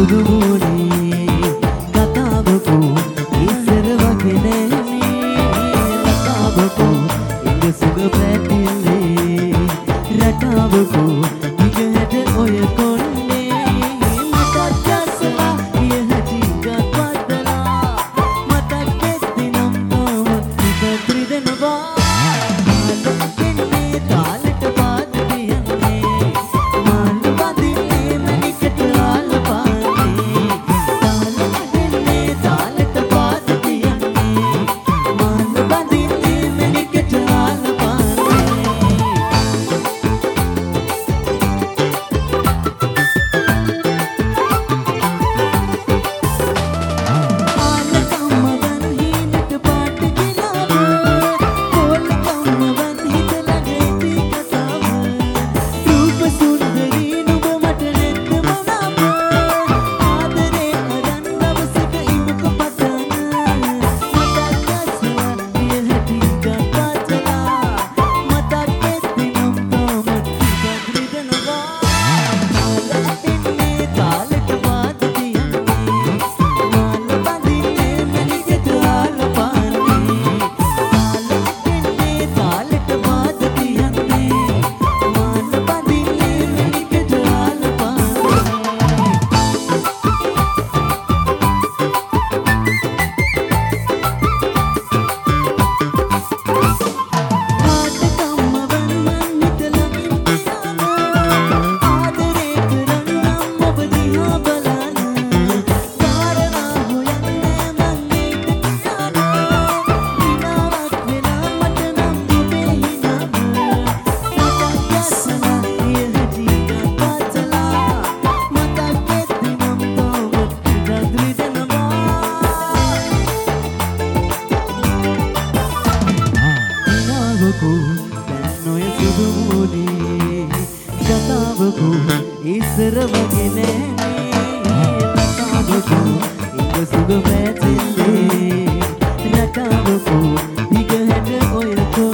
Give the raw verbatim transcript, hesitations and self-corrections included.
සුදු මූණේ කතාවකෝ ඉස්සර වගේ නෑනේ ලතාවකෝ ඉඟ සුග පැතිල්ලේ රටාවකෝ දිගහැට ඔය කොන්නේ මටත් ජස්සලා ගිය හැටි ගත් වදලා මතක් වෙද්දි නම් තව හිත ත්‍රිදෙනවා ඉස්සර වගේ නෑනේ ලතාවකෝ ඉඟ සුග පැතිල්ලේ රටාවකෝ දිගහැට ඔය කො